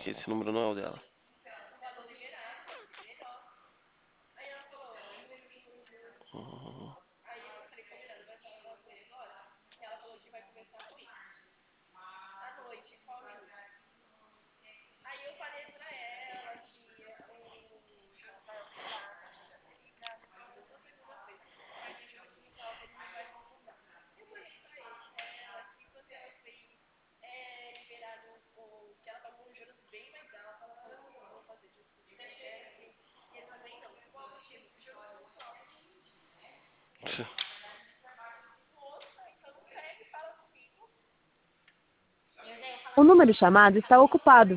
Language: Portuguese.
que esse número não é o dela. O número chamado está ocupado.